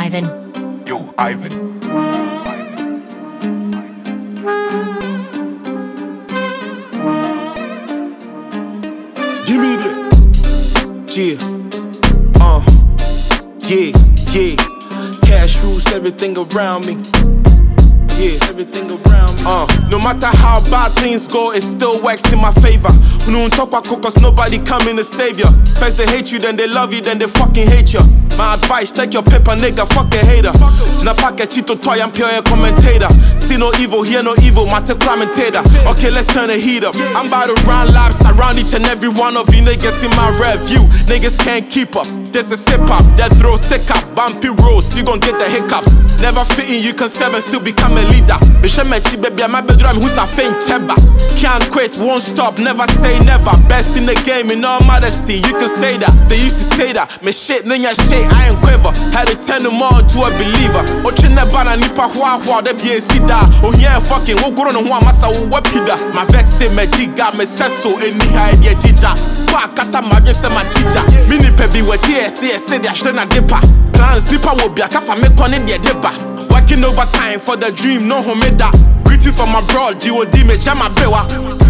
Ivan. Yo, Ivan. Give me that. Yeah. Yeah. Cash rules everything around me. Yeah, everything around me. No matter how bad things go, it still works in my favor. No talk about cause nobody coming to save ya. First they hate you, then they love you, then they fucking hate ya. My advice, take your paper, nigga, fuck a hater. Jina packet chito toy, I'm pure commentator. See no evil, hear no evil, mate commentator. Okay, let's turn the heat up. I'm about to run laps around each and every one of you niggas in my review. Niggas can't keep up. This is hip hop, death row, stick up, bumpy roads, you gon' get the hiccups. Never fitting, you can serve and still become a leader. Mishemechi baby, I'm a bedroom who's a faint cheba. Can't quit, won't stop, never say never. Best in the game in all modesty, you can say that. They used to say that, me shit, ninya shit, I ain't quiver. Had to turn them on to a believer. Oche nebana nipa hua hua, de bie sida. Oh yeah, fucking, wo goro no hua masa wo wapida. My vex say me jiga, me seso, eni ha edye jija. Kwa kata madwe se ma jija. Mini pebi we TSC, say they ashre na depa. Plans nipa wo bia kafa me kone de deba. Working overtime for the dream, no homeda. Greetings from my bro, G.O.D. me jama bewa.